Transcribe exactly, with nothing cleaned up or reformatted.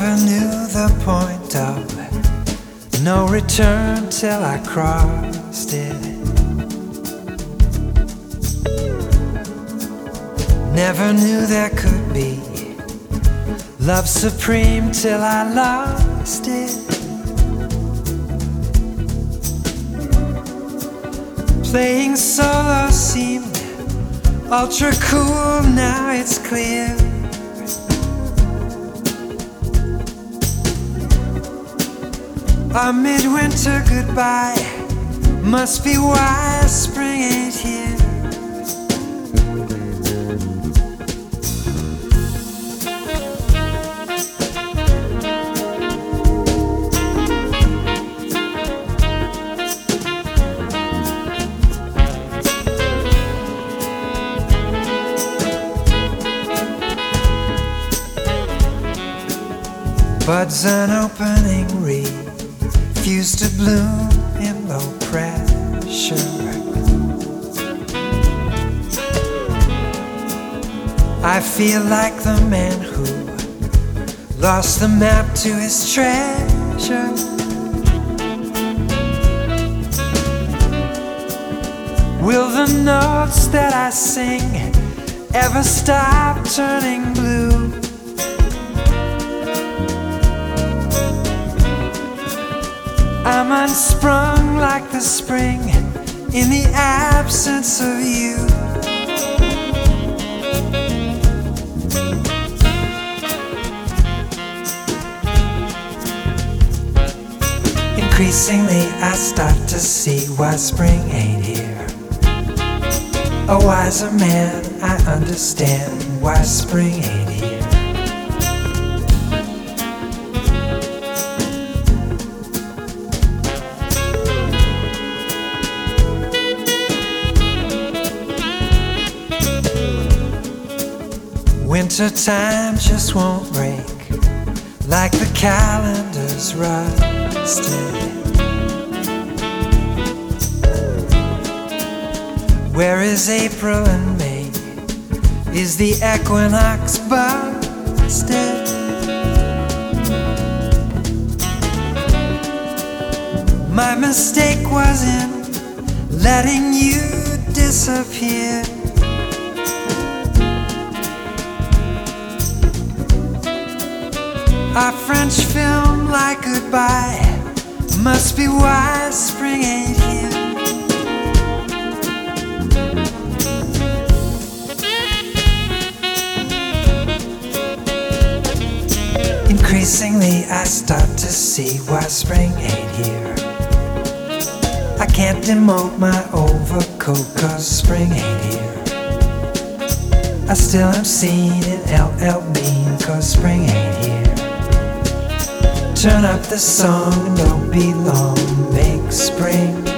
never knew the point of no return till I crossed it. Never knew there could be love supreme till I lost it. Playing solo seemed ultra cool, now it's clear. Our midwinter goodbye must be why spring ain't here. Buds an opening refuse to bloom in low pressure. I feel like the man who lost the map to his treasure. Will the notes that I sing ever stop turning blue? I'm unsprung like the spring in the absence of you. Increasingly I start to see why spring ain't here. A wiser man, I understand why spring ain't here. Winter time just won't break like the calendar's rusted. Where is April and May? Is the equinox busted? My mistake was in letting you disappear. Our French film like goodbye must be why spring ain't here. Increasingly I start to see why spring ain't here. I can't demote my overcoat cause spring ain't here. I still am seen in L L Bean cause spring ain't here. Turn up the song, don't be long, make spring